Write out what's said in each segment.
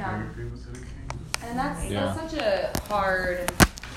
Yeah. Bring people to the kingdom. And that's such a hard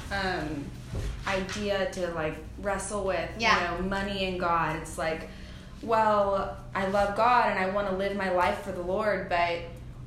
idea to like wrestle with, you know, money and God. It's like, well, I love God and I want to live my life for the Lord, but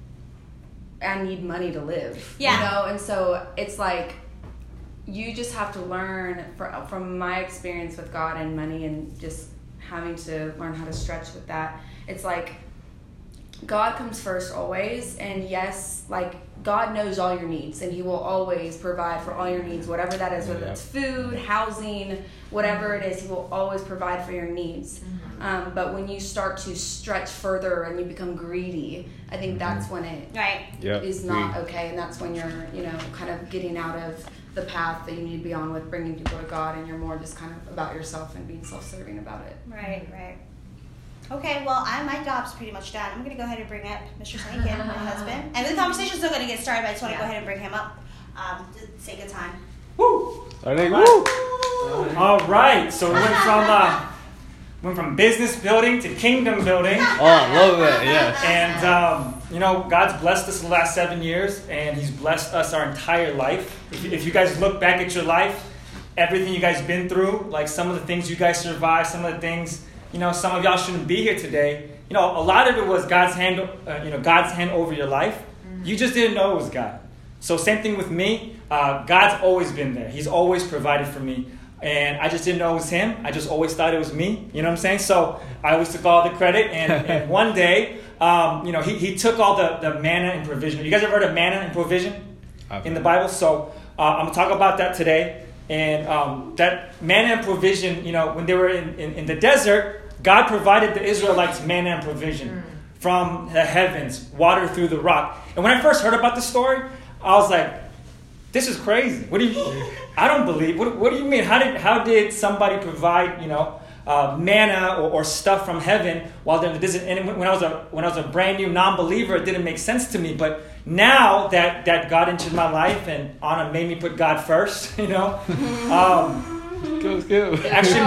I need money to live. You know? And so it's like you just have to learn from my experience with God and money and just having to learn how to stretch with that. It's like God comes first always, and yes, like God knows all your needs and he will always provide for all your needs, whatever that is, whether it's food, housing, whatever it is, he will always provide for your needs. But when you start to stretch further and you become greedy, I think that's when it is not okay, and that's when you're, you know, kind of getting out of the path that you need to be on with bringing people to God, and you're more just kind of about yourself and being self-serving about it. Right. Okay, well, my job's pretty much done. I'm going to go ahead and bring up Mr. Slankin, my husband. And the conversation's still going to get started, but I just want to go ahead and bring him up to say good time. Woo! All right, so we went from business building to kingdom building. Oh, I love that, yes. And, you know, God's blessed us the last 7 years, and he's blessed us our entire life. If you guys look back at your life, everything you guys been through, like some of the things you guys survived, some of the things, you know, some of y'all shouldn't be here today. You know, a lot of it was God's hand, God's hand over your life. You just didn't know it was God. So same thing with me. God's always been there. He's always provided for me. And I just didn't know it was him. I just always thought it was me. You know what I'm saying? So I always took all the credit. And one day, he took all the manna and provision. You guys ever heard of manna and provision in the Bible? So I'm going to talk about that today. And that manna and provision, you know, when they were in the desert, God provided the Israelites manna and provision from the heavens, water through the rock. And when I first heard about the story, I was like, this is crazy. What do you? I don't believe. What do you mean? How did somebody provide, you know, manna or stuff from heaven while they're in the desert? And when I was a brand new non-believer, it didn't make sense to me. But now that God entered my life and Anna made me put God first, you know. Go.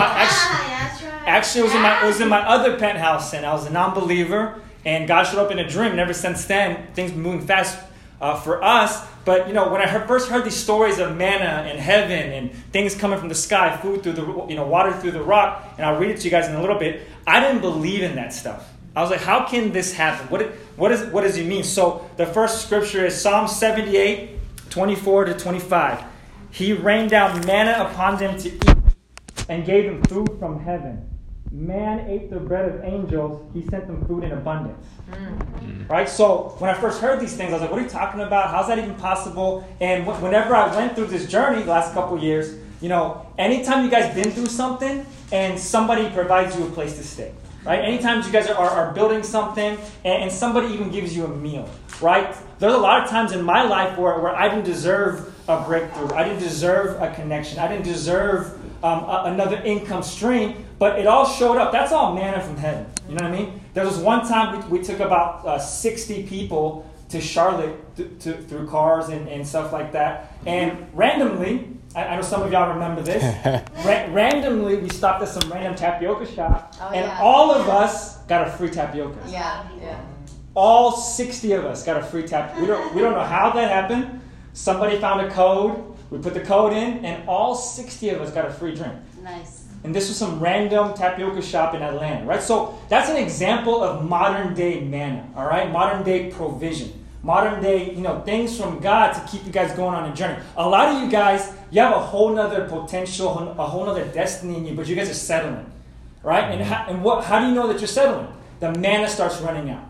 Actually, it was in my other penthouse, and I was a non-believer, and God showed up in a dream. And ever since then, things been moving fast for us. But you know, when I first heard these stories of manna and heaven and things coming from the sky, food through the water through the rock, and I'll read it to you guys in a little bit, I didn't believe in that stuff. I was like, how can this happen? What does it mean? So the first scripture is Psalm 78, 24 to 25. He rained down manna upon them to eat and gave them food from heaven. Man ate the bread of angels. He sent them food in abundance. Right? So when I first heard these things, I was like, what are you talking about? How's that even possible? And whenever I went through this journey the last couple of years, you know, anytime you guys been through something and somebody provides you a place to stay, right? Anytime you guys are building something and somebody even gives you a meal, right? There's a lot of times in my life where I didn't deserve a breakthrough. I didn't deserve a connection. I didn't deserve another income stream, but it all showed up. That's all manna from heaven. You know what I mean? There was one time we took about 60 people to Charlotte through cars and stuff like that. And randomly, I know some of y'all remember this, randomly we stopped at some random tapioca shop, all of us got a free tapioca. Yeah. All 60 of us got a free tapioca. We don't know how that happened. Somebody found a code. We put the code in, and all 60 of us got a free drink. Nice. And this was some random tapioca shop in Atlanta, right? So that's an example of modern day manna, all right? Modern day provision. Modern day, things from God to keep you guys going on a journey. A lot of you guys, you have a whole nother potential, a whole nother destiny in you, but you guys are settling, right? And how do you know that you're settling? The manna starts running out.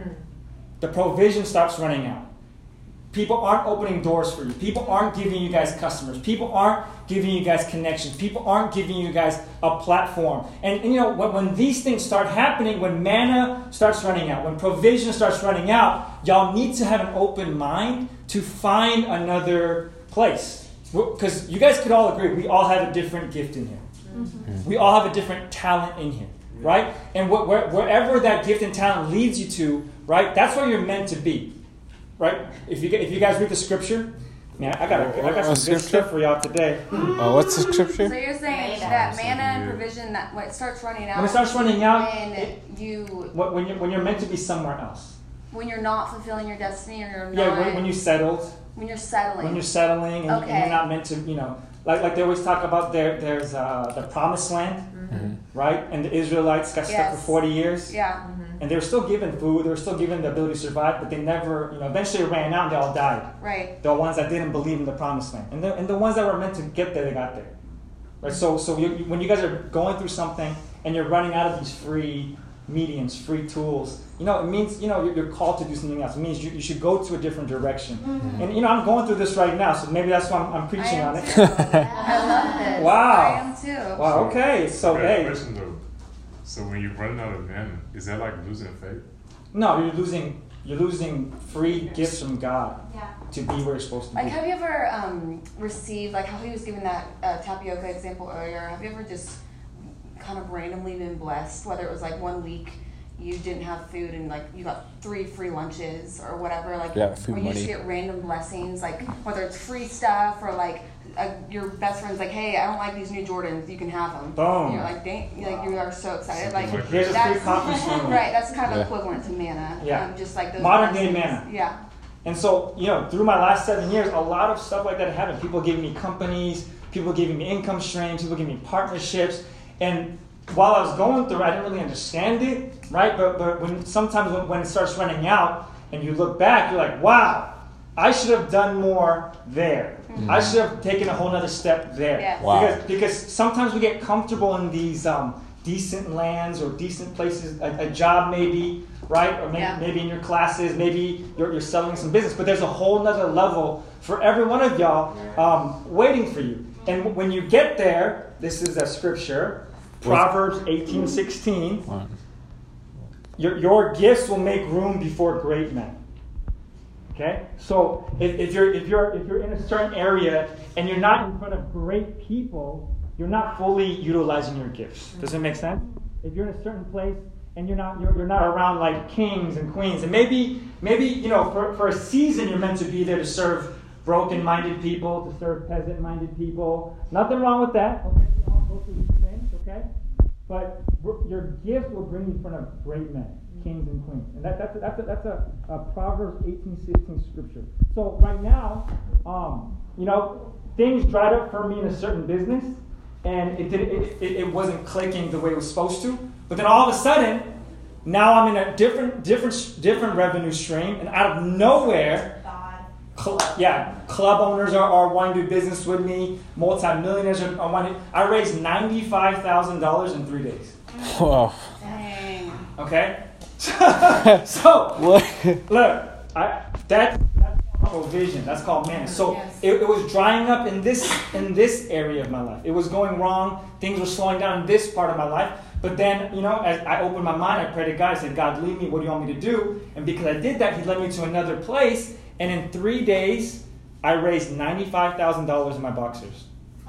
The provision starts running out. People aren't opening doors for you. People aren't giving you guys customers. People aren't giving you guys connections. People aren't giving you guys a platform. And when these things start happening, when manna starts running out, when provision starts running out, y'all need to have an open mind to find another place. Because you guys could all agree, we all have a different gift in here. Mm-hmm. We all have a different talent in here, right? And wherever that gift and talent leads you to, right, that's where you're meant to be. Right? If you guys read the scripture, man, I got some good stuff for y'all today. What's the scripture? So you're saying that manna and provision when it starts running out. When it starts running out, when when you're meant to be somewhere else. when you're not fulfilling your destiny, or you're not. Yeah, when you settled. When you're settling. When you're settling, and you're not meant to, like they always talk about there's the promised land, right? And the Israelites got stuck for 40 years. Yeah. And they were still given food, they were still given the ability to survive, but they never, eventually it ran out and they all died. Right. The ones that didn't believe in the promised land. And the ones that were meant to get there, they got there. Right? So when you guys are going through something and you're running out of these free mediums, free tools, it means, you're called to do something else. It means you should go to a different direction. And, I'm going through this right now, so maybe that's why I'm preaching on it. I love this. Wow. I am too. Wow, okay. So, hey. Question though. So when you're running out of manna, is that like losing faith? No, you're losing free gifts from God to be where you're supposed to be. Like, have you ever received, like how he was giving that tapioca example earlier, have you ever just kind of randomly been blessed, whether it was like 1 week you didn't have food and like you got 3 free lunches or whatever, like food or you money. just get random blessings, like whether it's free stuff or like your best friend's like, hey, I don't like these new Jordans, you can have them. Boom. And you're like, dang, like you are so excited. Like Here's a free coffee stream. Right, that's kind of equivalent to manna. Yeah. Just like those modern day blessings. manna. Yeah. And so, through my last 7 years, a lot of stuff like that happened. People giving me companies, people giving me income streams, people giving me partnerships. And while I was going through it, I didn't really understand it, right? But sometimes when it starts running out and you look back, you're like, wow, I should have done more there. I should have taken a whole other step there. Yes. Wow. Because sometimes we get comfortable in these decent lands or decent places, a job maybe, right? Or maybe in your classes, maybe you're selling some business, but there's a whole nother level for every one of y'all waiting for you. And when you get there, this is a scripture, Proverbs 18:16. Your gifts will make room before great men. Okay? So if you're in a certain area and you're not in front of great people, you're not fully utilizing your gifts. Does it make sense? If you're in a certain place and you're not around like kings and queens, and maybe for a season you're meant to be there to serve broken-minded people, to serve peasant-minded people. Nothing wrong with that. Okay, we all go through these things. Okay, but your gifts will bring you in front of great men, kings and queens, and that's a Proverbs 18:16 scripture. So right now, things dried up for me in a certain business, and it wasn't clicking the way it was supposed to. But then all of a sudden, now I'm in a different revenue stream, and out of nowhere, club owners are wanting to do business with me. Multi-millionaires are wanting. I raised $95,000 in 3 days. Wow. Dang. Okay, so look, that's provision. That's called manna. So it was drying up in this area of my life. It was going wrong. Things were slowing down in this part of my life. But then, as I opened my mind, I prayed to God. I said, God, lead me. What do you want me to do? And because I did that, He led me to another place. And in 3 days, I raised $95,000 in my boxers.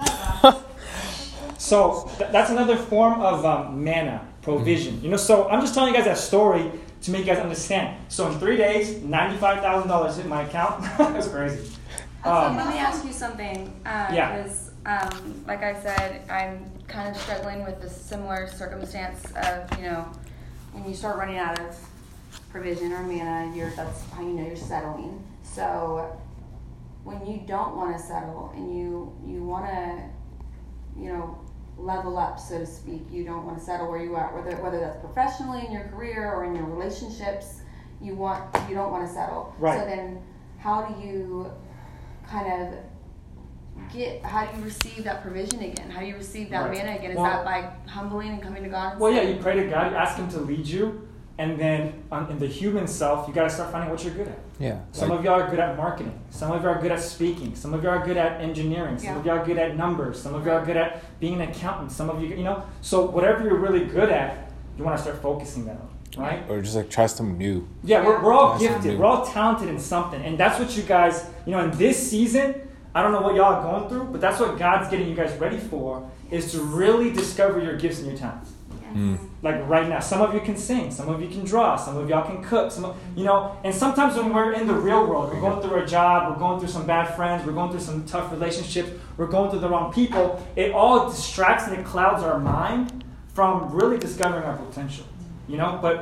So that's another form of manna, provision. So I'm just telling you guys that story to make you guys understand. So in 3 days, $95,000 hit my account. That's crazy. Let me ask you something. Yeah. Like I said, I'm kind of struggling with a similar circumstance of, when you start running out of provision or manna, that's how you know you're settling. So when you don't want to settle and you want to, level up, so to speak, you don't want to settle where you are, whether that's professionally in your career or in your relationships, you don't want to settle. Right. So then how do you kind of how do you receive that provision again? How do you receive that manna again? Is that by humbling and coming to God? Well, yeah, you pray to God, you ask Him to lead you, and then in the human self, you got to start finding what you're good at. Yeah. Some of y'all are good at marketing. Some of y'all are good at speaking. Some of y'all are good at engineering. Some of y'all are good at numbers. Some of y'all are good at being an accountant. Some of you, So whatever you're really good at, you want to start focusing that on, right? Or just try something new. Yeah, we're all gifted. We're all talented in something. And that's what you guys, in this season, I don't know what y'all are going through, but that's what God's getting you guys ready for, is to really discover your gifts and your talents. Like right now, some of you can sing, some of you can draw, some of y'all can cook, and sometimes when we're in the real world, we're going through a job, we're going through some bad friends, we're going through some tough relationships, we're going through the wrong people, it all distracts and it clouds our mind from really discovering our potential, but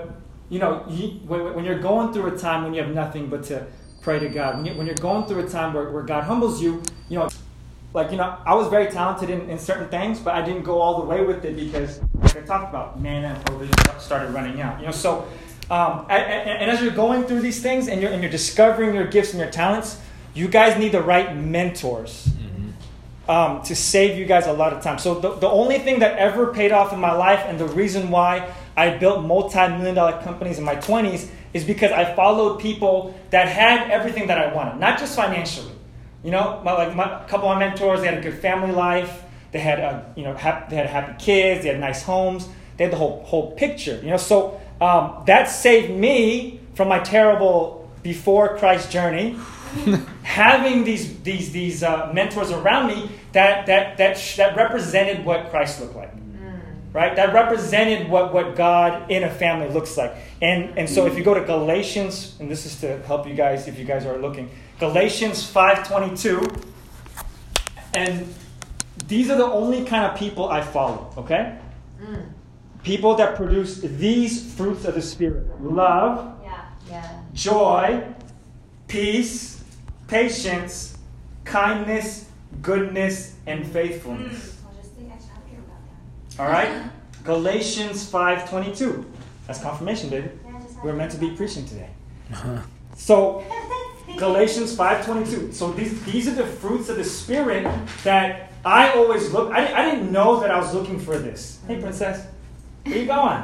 when you're going through a time when you have nothing but to pray to God, when you're going through a time where God humbles you, I was very talented in certain things, but I didn't go all the way with it because, like I talked about, manna and provision started running out. And as you're going through these things and you're discovering your gifts and your talents, you guys need the right mentors to save you guys a lot of time. So the only thing that ever paid off in my life, and the reason why I built multi-million-dollar companies in my 20s, is because I followed people that had everything that I wanted, not just financially. A couple of my mentors, they had a good family life, they had happy kids, they had nice homes, they had the whole picture. So that saved me from my terrible before Christ journey. Having these mentors around me that represented what Christ looked like. Right? That represented what God in a family looks like. And so if you go to Galatians, and this is to help you guys if you guys are looking, Galatians 5:22, and these are the only kind of people I follow, okay? People that produce these fruits of the Spirit: love, joy, peace, patience, kindness, goodness, and faithfulness. All right? Galatians 5:22. That's confirmation, baby. We're meant to be preaching today. So, Galatians 5:22. So these are the fruits of the Spirit that I always look. I didn't know that I was looking for this. Hey, princess, where you going?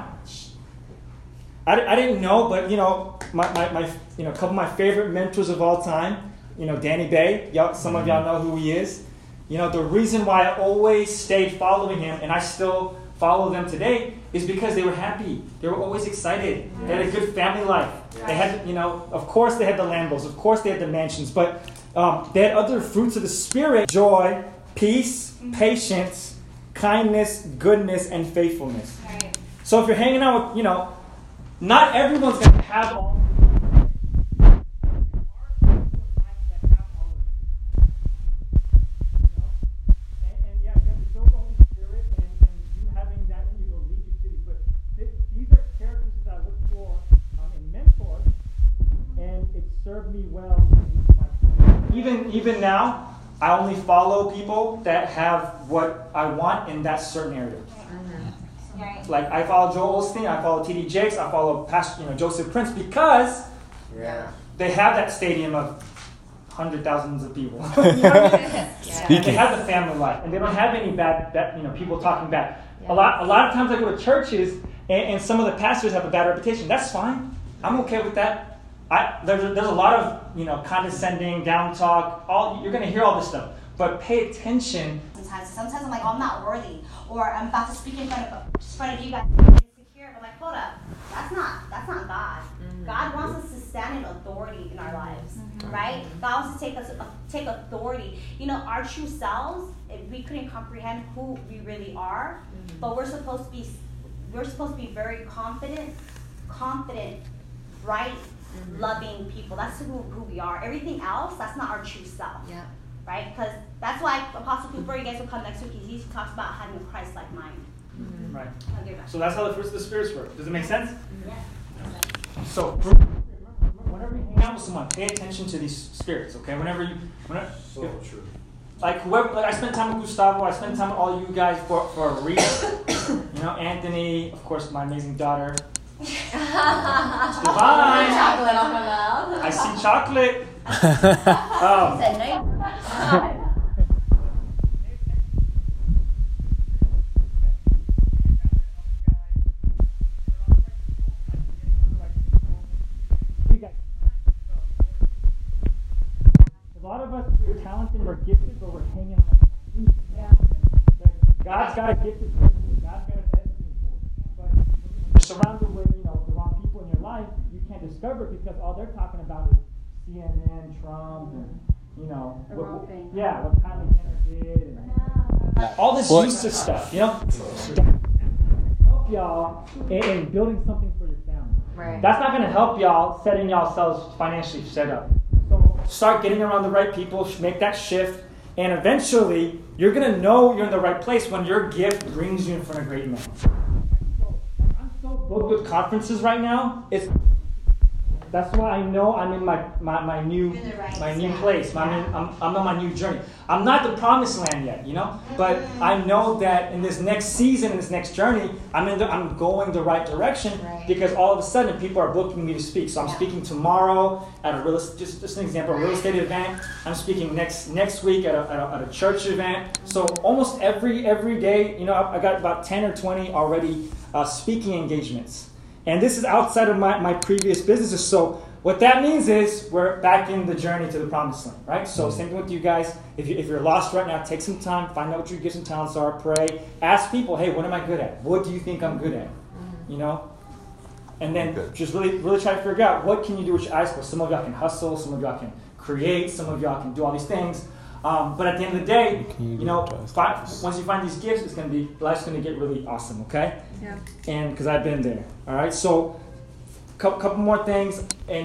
I didn't know, but my a couple of my favorite mentors of all time. Danny Bay. Some of y'all know who he is. The reason why I always stayed following him, and I still follow them today, is because they were happy. They were always excited. They had a good family life. They had, of course they had the Lambos. Of course they had the mansions. But they had other fruits of the Spirit: joy, peace, patience, kindness, goodness, and faithfulness. Right. So if you're hanging out with, not everyone's going to have all. Served me well even now. I only follow people that have what I want in that certain area. Like I follow Joel Osteen, I follow T.D. Jakes, I follow Pastor Joseph Prince, because they have that stadium of thousands of people. And they have the family life, and they don't have any bad people talking bad. A lot of times I go to churches and some of the pastors have a bad reputation. That's fine. I'm okay with that. There's a lot of condescending, down talk. You're going to hear all this stuff, but pay attention. Sometimes I'm like, I'm not worthy, or I'm about to speak in front of you guys. I'm insecure, but like, hold up, that's not God. Mm-hmm. God wants us to stand in authority in our lives, right? God wants to take authority. Our true selves, we couldn't comprehend who we really are, but we're supposed to be very confident, right? Loving people. That's who we are. Everything else, that's not our true self. Yeah. Right? Because that's why Apostle Cooper, you guys will come next week, he talks about having a Christ-like mind. Right. So that's how the fruits of the Spirit work. Does it make sense? Yeah. So whenever you hang out with someone, pay attention to these spirits, okay? Whenever true. Like whoever, I spend time with Gustavo, I spend time with all you guys for a reason. Anthony, of course, my amazing daughter. Goodbye. Chocolate on my mouth. I see chocolate. Said no. A lot of us are talented, we're gifted, but we're hanging on. God's got a gifted person. God's got a destiny for you. But when you're surrounded with the wrong people in your life, you can't discover it because all they're talking about is CNN, Trump, and what Kylie Jenner did, and all this useless stuff. Help y'all in building something for your family. Right. That's not going to help y'all setting yourselves financially set up. So start getting around the right people, make that shift, and eventually you're going to know you're in the right place when your gift brings you in front of great men. I'm so booked with conferences right now. That's why I know I'm in my new place. I'm on my new journey. I'm not the promised land yet, but I know that in this next season, in this next journey, I'm going the right direction because all of a sudden people are booking me to speak. So I'm speaking tomorrow at a just an example, a real estate event. I'm speaking next week at a church event. So almost every day, I got about 10 or 20 already speaking engagements. And this is outside of my previous businesses. So what that means is we're back in the journey to the promised land, right? So same thing with you guys. If you're lost right now, take some time, find out what your gifts and talents are, pray. Ask people, hey, what am I good at? What do you think I'm good at? And then just really, really try to figure out what can you do with your eyes closed. Some of y'all can hustle, some of y'all can create, some of y'all can do all these things. But at the end of the day, once you find these gifts, life's gonna get really awesome, okay? Yeah. And because I've been there, all right. So, couple more things, and